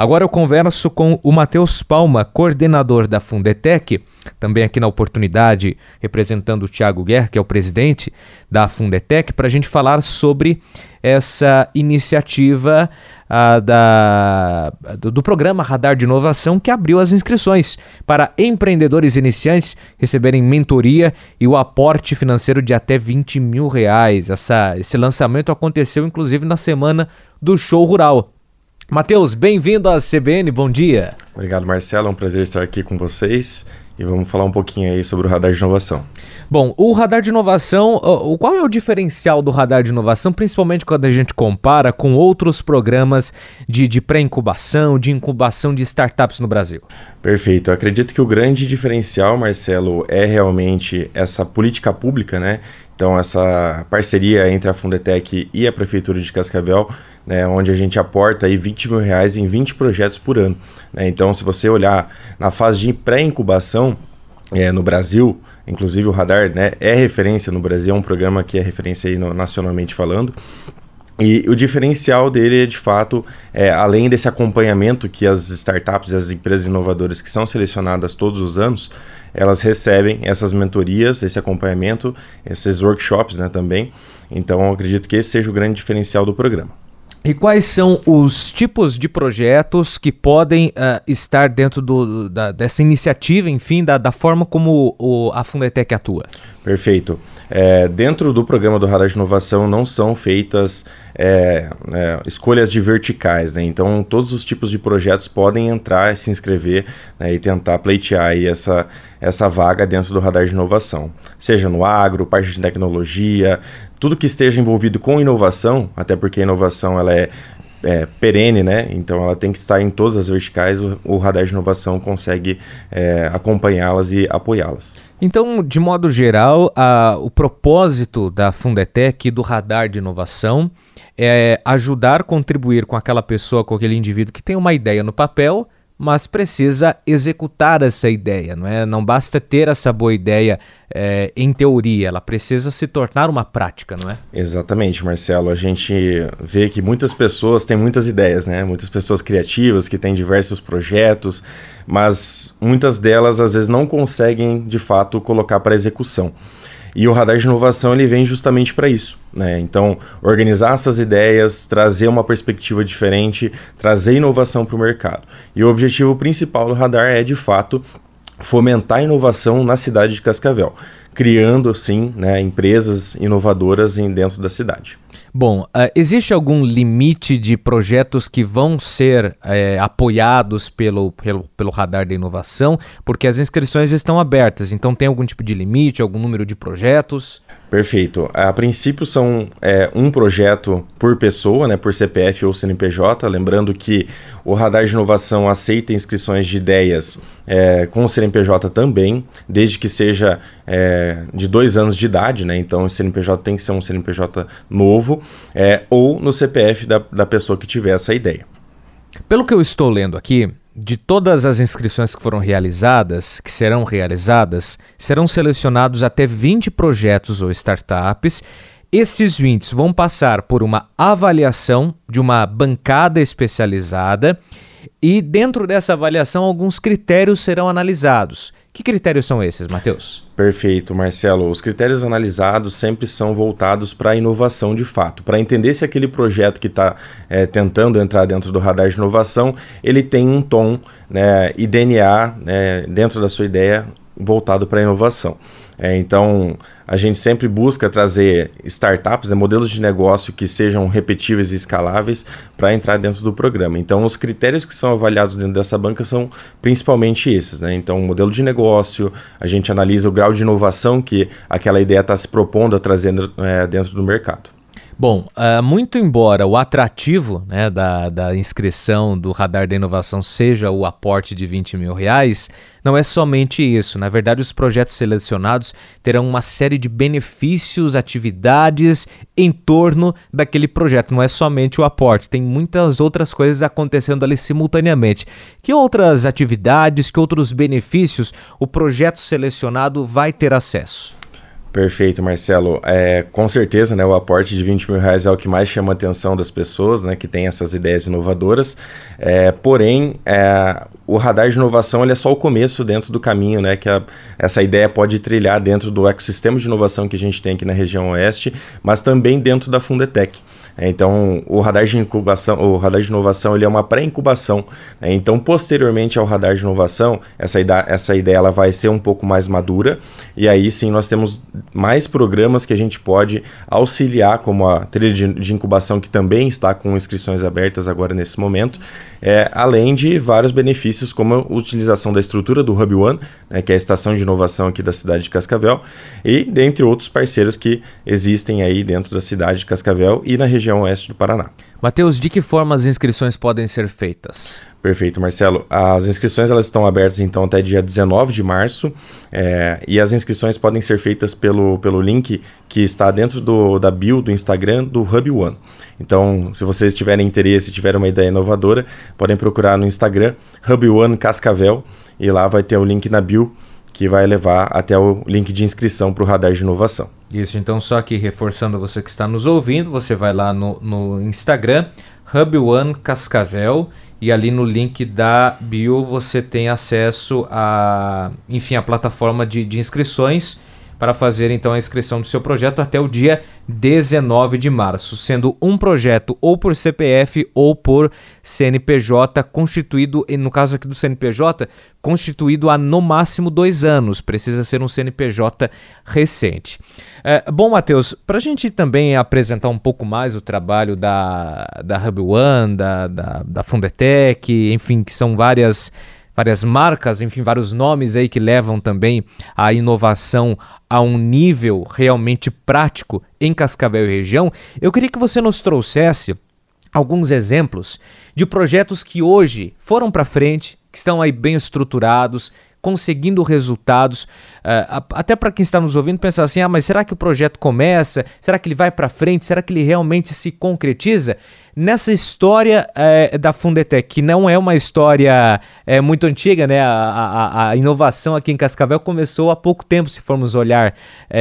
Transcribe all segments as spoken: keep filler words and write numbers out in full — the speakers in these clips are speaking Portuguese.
Agora eu converso com o Matheus Palma, coordenador da Fundetec, também aqui na oportunidade representando o Thiago Guerra, que é o presidente da Fundetec, para a gente falar sobre essa iniciativa ah, da, do, do programa Radar de Inovação, que abriu as inscrições para empreendedores iniciantes receberem mentoria e o aporte financeiro de até vinte mil reais. Essa, esse lançamento aconteceu inclusive na semana do Show Rural. Matheus, bem-vindo à C B N, bom dia. Obrigado, Marcelo, é um prazer estar aqui com vocês e vamos falar um pouquinho aí sobre o Radar de Inovação. Bom, o Radar de Inovação, o, qual é o diferencial do Radar de Inovação, principalmente quando a gente compara com outros programas de, de pré-incubação, de incubação de startups no Brasil? Perfeito, eu acredito que o grande diferencial, Marcelo, é realmente essa política pública, né? Então, essa parceria entre a Fundetec e a Prefeitura de Cascavel, né, onde a gente aporta aí vinte mil reais em vinte projetos por ano. Né? Então, se você olhar na fase de pré-incubação é, no Brasil, inclusive o Radar, né, é referência no Brasil, é um programa que é referência aí no, nacionalmente falando. E o diferencial dele é, de fato, é, além desse acompanhamento que as startups e as empresas inovadoras que são selecionadas todos os anos, elas recebem essas mentorias, esse acompanhamento, esses workshops, né, também. Então, eu acredito que esse seja o grande diferencial do programa. E quais são os tipos de projetos que podem uh, estar dentro do, da, dessa iniciativa, enfim, da, da forma como o, a Fundetec atua? Perfeito. É, dentro do programa do Radar de Inovação não são feitas é, é, escolhas de verticais, né? Então todos os tipos de projetos podem entrar, se inscrever, né, e tentar pleitear aí essa, essa vaga dentro do Radar de Inovação. Seja no agro, parte de tecnologia, tudo que esteja envolvido com inovação, até porque a inovação ela é É, perene, né? Então ela tem que estar em todas as verticais, o, o Radar de Inovação consegue é, acompanhá-las e apoiá-las. Então, de modo geral, a, o propósito da Fundetec e do Radar de Inovação é ajudar, contribuir com aquela pessoa, com aquele indivíduo que tem uma ideia no papel, mas precisa executar essa ideia, não é? Não basta ter essa boa ideia é, em teoria, ela precisa se tornar uma prática, não é? Exatamente, Marcelo. A gente vê que muitas pessoas têm muitas ideias, né? Muitas pessoas criativas que têm diversos projetos, mas muitas delas às vezes não conseguem, de fato, colocar para execução. E o Radar de Inovação ele vem justamente para isso, né? Então, organizar essas ideias, trazer uma perspectiva diferente, trazer inovação para o mercado. E o objetivo principal do Radar é, de fato, fomentar a inovação na cidade de Cascavel, criando, sim, né, empresas inovadoras em, dentro da cidade. Bom, uh, existe algum limite de projetos que vão ser é, apoiados pelo, pelo, pelo Radar da Inovação? Porque as inscrições estão abertas, então tem algum tipo de limite, algum número de projetos? Perfeito. A princípio são é, um projeto por pessoa, né, por C P F ou C N P J. Lembrando que o Radar de Inovação aceita inscrições de ideias é, com o C N P J também, desde que seja é, de dois anos de idade, né? Então o C N P J tem que ser um C N P J novo, é, ou no C P F da, da pessoa que tiver essa ideia. Pelo que eu estou lendo aqui, de todas as inscrições que foram realizadas, que serão realizadas, serão selecionados até vinte projetos ou startups. Estes vinte vão passar por uma avaliação de uma bancada especializada e dentro dessa avaliação alguns critérios serão analisados. Que critérios são esses, Matheus? Perfeito, Marcelo. Os critérios analisados sempre são voltados para a inovação de fato, para entender se aquele projeto que está é, tentando entrar dentro do Radar de Inovação, ele tem um tom, né, e D N A, né, dentro da sua ideia voltado para a inovação. É, então, a gente sempre busca trazer startups, né, modelos de negócio que sejam repetíveis e escaláveis para entrar dentro do programa. Então, os critérios que são avaliados dentro dessa banca são principalmente esses, né? Então, o modelo de negócio, a gente analisa o grau de inovação que aquela ideia está se propondo a trazer é, dentro do mercado. Bom, uh, muito embora o atrativo, né, da, da inscrição do Radar da Inovação seja o aporte de vinte mil reais, não é somente isso. Na verdade, os projetos selecionados terão uma série de benefícios, atividades em torno daquele projeto. Não é somente o aporte, tem muitas outras coisas acontecendo ali simultaneamente. Que outras atividades, que outros benefícios o projeto selecionado vai ter acesso? Perfeito, Marcelo. É, com certeza, né, o aporte de vinte mil reais é o que mais chama a atenção das pessoas, né, que tem essas ideias inovadoras. É, porém, é, o radar de inovação ele é só o começo dentro do caminho, né, que a, essa ideia pode trilhar dentro do ecossistema de inovação que a gente tem aqui na região oeste, mas também dentro da Fundetec. É, então, o radar de incubação, o radar de inovação, ele é uma pré-incubação. Né? Então, posteriormente ao radar de inovação, essa ideia, essa ideia ela vai ser um pouco mais madura. E aí, sim, nós temos mais programas que a gente pode auxiliar, como a trilha de, de incubação, que também está com inscrições abertas agora nesse momento, é, além de vários benefícios, como a utilização da estrutura do Hub One, né, que é a estação de inovação aqui da cidade de Cascavel, e dentre outros parceiros que existem aí dentro da cidade de Cascavel e na região oeste do Paraná. Matheus, de que forma as inscrições podem ser feitas? Perfeito, Marcelo. As inscrições elas estão abertas então até dia dezenove de março é, e as inscrições podem ser feitas pelo, pelo link que está dentro do, da bio do Instagram do Hub One. Então, se vocês tiverem interesse, tiverem uma ideia inovadora, podem procurar no Instagram Hub One Cascavel e lá vai ter o link na bio que vai levar até o link de inscrição para o radar de inovação. Isso, então só aqui reforçando você que está nos ouvindo, você vai lá no, no Instagram, Hub One Cascavel, e ali no link da bio você tem acesso a, enfim, a plataforma de, de inscrições para fazer então a inscrição do seu projeto até o dia dezenove de março, sendo um projeto ou por C P F ou por C N P J constituído, no caso aqui do C N P J, constituído há no máximo dois anos, precisa ser um C N P J recente. É, bom, Matheus, para a gente também apresentar um pouco mais o trabalho da, da Hub One, da, da, da Fundetec, enfim, que são várias... várias marcas, enfim, vários nomes aí que levam também a inovação a um nível realmente prático em Cascavel e região, eu queria que você nos trouxesse alguns exemplos de projetos que hoje foram para frente, que estão aí bem estruturados, conseguindo resultados, uh, até para quem está nos ouvindo pensar assim, ah, mas será que o projeto começa? Será que ele vai para frente? Será que ele realmente se concretiza? Nessa história é, da Fundetec, que não é uma história é, muito antiga, né? A, a, a inovação aqui em Cascavel começou há pouco tempo, se formos olhar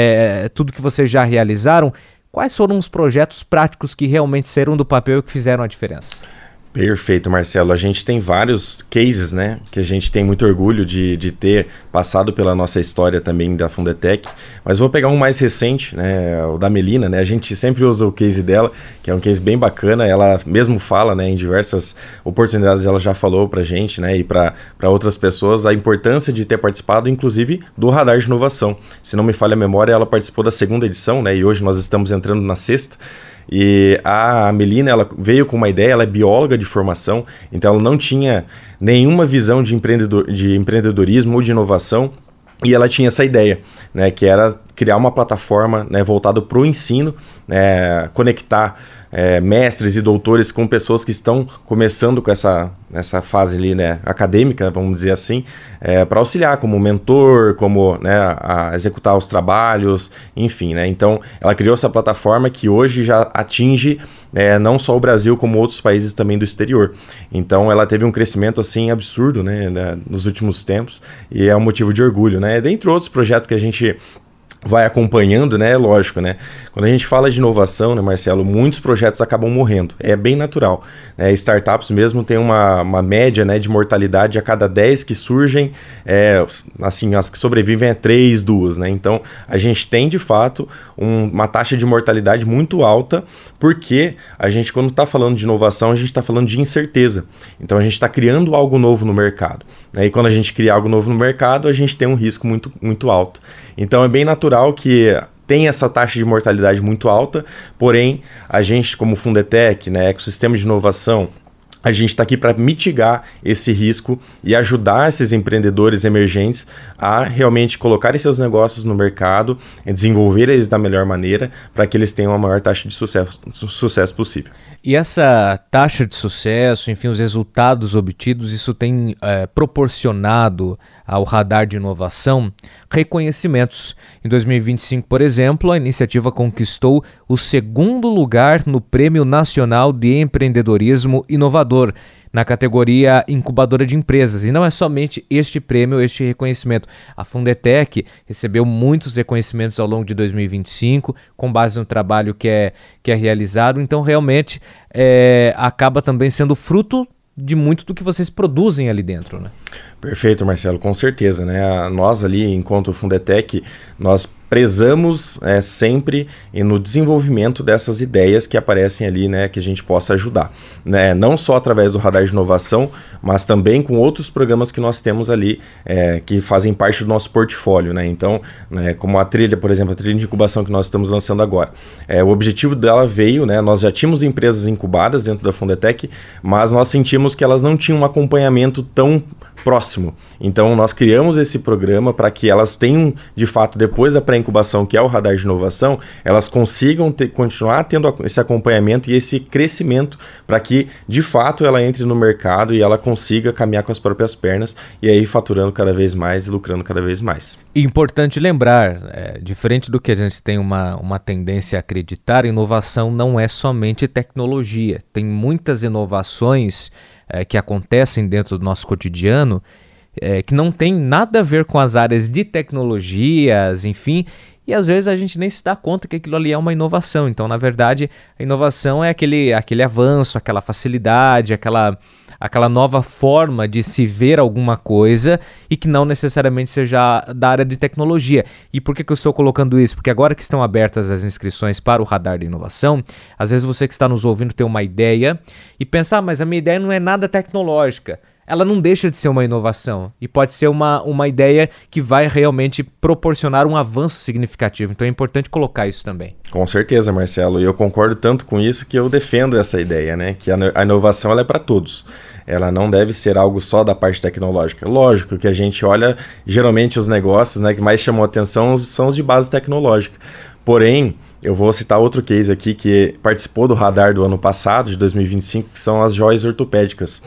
é, tudo que vocês já realizaram. Quais foram os projetos práticos que realmente saíram do papel e que fizeram a diferença? Perfeito, Marcelo. A gente tem vários cases, né, que a gente tem muito orgulho de, de ter passado pela nossa história também da Fundetec, mas vou pegar um mais recente, né, o da Melina, né, a gente sempre usa o case dela, que é um case bem bacana, ela mesmo fala, né, em diversas oportunidades ela já falou pra gente, né, e para outras pessoas a importância de ter participado, inclusive, do Radar de Inovação. Se não me falha a memória, ela participou da segunda edição, né, e hoje nós estamos entrando na sexta. E a Melina, ela veio com uma ideia, ela é bióloga de formação, então ela não tinha nenhuma visão de, empreendedor, de empreendedorismo ou de inovação, e ela tinha essa ideia, né, que era criar uma plataforma, né, voltada para o ensino, né, conectar é, mestres e doutores com pessoas que estão começando com essa, essa fase ali, né, acadêmica, vamos dizer assim, é, para auxiliar como mentor, como, né, a executar os trabalhos, enfim, né, então ela criou essa plataforma que hoje já atinge é, não só o Brasil como outros países também do exterior. Então ela teve um crescimento assim absurdo, né, né, nos últimos tempos, e é um motivo de orgulho, né, dentre outros projetos que a gente vai acompanhando, né? Lógico, né? Quando a gente fala de inovação, né, Marcelo, muitos projetos acabam morrendo. É bem natural. Né? Startups mesmo tem uma, uma média, né, de mortalidade a cada dez que surgem, é, assim, as que sobrevivem é três, duas, né? Então, a gente tem, de fato, um, uma taxa de mortalidade muito alta, porque a gente, quando está falando de inovação, a gente está falando de incerteza. Então, a gente está criando algo novo no mercado. Né? E quando a gente cria algo novo no mercado, a gente tem um risco muito, muito alto. Então, é bem natural que tem essa taxa de mortalidade muito alta, porém, a gente, como Fundetec, né, ecossistema de inovação, a gente está aqui para mitigar esse risco e ajudar esses empreendedores emergentes a realmente colocarem seus negócios no mercado, desenvolver eles da melhor maneira, para que eles tenham a maior taxa de sucesso, sucesso possível. E essa taxa de sucesso, enfim, os resultados obtidos, isso tem é, proporcionado ao Radar de Inovação reconhecimentos. Em dois mil e vinte e cinco, por exemplo, a iniciativa conquistou o segundo lugar no Prêmio Nacional de Empreendedorismo Inovador, na categoria Incubadora de Empresas. E não é somente este prêmio, este reconhecimento. A Fundetec recebeu muitos reconhecimentos ao longo de dois mil e vinte e cinco, com base no trabalho que é, que é realizado. Então, realmente, é, acaba também sendo fruto de muito do que vocês produzem ali dentro, né? Perfeito, Marcelo, com certeza, né? Nós ali, enquanto Fundetec, nós prezamos é, sempre no desenvolvimento dessas ideias que aparecem ali, né, que a gente possa ajudar, né? Não só através do Radar de Inovação, mas também com outros programas que nós temos ali, é, que fazem parte do nosso portfólio, né? Então, né, como a trilha, por exemplo, a trilha de incubação que nós estamos lançando agora. É, o objetivo dela veio, né, nós já tínhamos empresas incubadas dentro da Fundetec, mas nós sentimos que elas não tinham um acompanhamento tão próximo. Então, nós criamos esse programa para que elas tenham, de fato, depois da pré-incubação, que é o Radar de Inovação, elas consigam ter, continuar tendo esse acompanhamento e esse crescimento para que, de fato, ela entre no mercado e ela consiga caminhar com as próprias pernas e aí faturando cada vez mais e lucrando cada vez mais. Importante lembrar, é, diferente do que a gente tem uma, uma tendência a acreditar, inovação não é somente tecnologia. Tem muitas inovações é, que acontecem dentro do nosso cotidiano é, que não tem nada a ver com as áreas de tecnologias, enfim, e às vezes a gente nem se dá conta que aquilo ali é uma inovação. Então, na verdade, a inovação é aquele, aquele avanço, aquela facilidade, aquela, aquela nova forma de se ver alguma coisa e que não necessariamente seja da área de tecnologia. E por que que eu estou colocando isso? Porque agora que estão abertas as inscrições para o Radar de Inovação, às vezes você que está nos ouvindo tem uma ideia e pensa, ah, mas a minha ideia não é nada tecnológica. Ela não deixa de ser uma inovação e pode ser uma, uma ideia que vai realmente proporcionar um avanço significativo. Então é importante colocar isso também. Com certeza, Marcelo. E eu concordo tanto com isso que eu defendo essa ideia, né? Que a inovação ela é para todos. Ela não deve ser algo só da parte tecnológica. Lógico que a gente olha, geralmente os negócios, né, que mais chamam a atenção são os de base tecnológica. Porém, eu vou citar outro case aqui que participou do Radar do ano passado, de dois mil e vinte e cinco, que são as joias ortopédicas.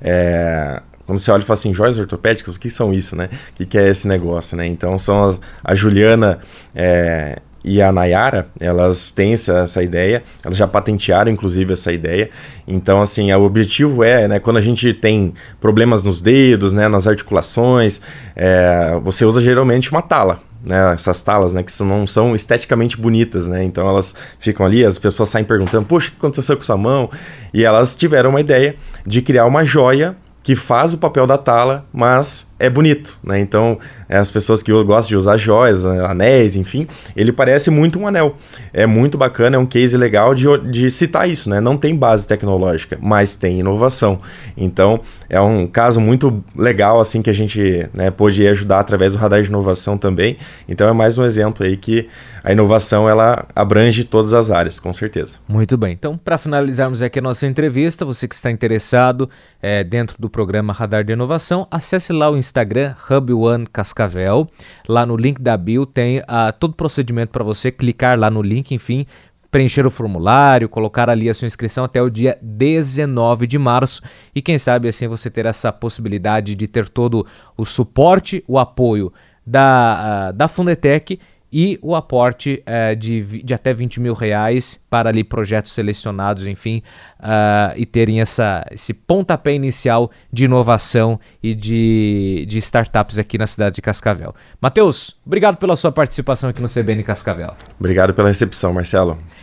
É, quando você olha e fala assim, joias ortopédicas, o que são isso, né? O que, que é esse negócio, né? Então, são as, a Juliana é, e a Nayara, elas têm essa, essa ideia, elas já patentearam, inclusive, essa ideia. Então, assim, o objetivo é, né, quando a gente tem problemas nos dedos, né, nas articulações, é, você usa geralmente uma tala. Né, essas talas, né, que não são esteticamente bonitas, né, então elas ficam ali, as pessoas saem perguntando, poxa, o que aconteceu com sua mão? E elas tiveram uma ideia de criar uma joia que faz o papel da tala, mas é bonito, né? Então, as pessoas que gostam de usar joias, anéis, enfim, ele parece muito um anel. É muito bacana, é um case legal de, de citar isso, né? Não tem base tecnológica, mas tem inovação. Então, é um caso muito legal, assim, que a gente, né, pôde ajudar através do Radar de Inovação também. Então, é mais um exemplo aí que a inovação, ela abrange todas as áreas, com certeza. Muito bem. Então, para finalizarmos aqui a nossa entrevista, você que está interessado é, dentro do programa Radar de Inovação, acesse lá o Instagram, Hub One Cascavel. Lá no link da bio tem uh, todo o procedimento para você clicar lá no link, enfim, preencher o formulário, colocar ali a sua inscrição até o dia dezenove de março e quem sabe assim você ter essa possibilidade de ter todo o suporte, o apoio da, uh, da Fundetec e o aporte uh, de, de até vinte mil reais para ali projetos selecionados, enfim, uh, e terem essa, esse pontapé inicial de inovação e de, de startups aqui na cidade de Cascavel. Matheus, obrigado pela sua participação aqui no C B N Cascavel. Obrigado pela recepção, Marcelo.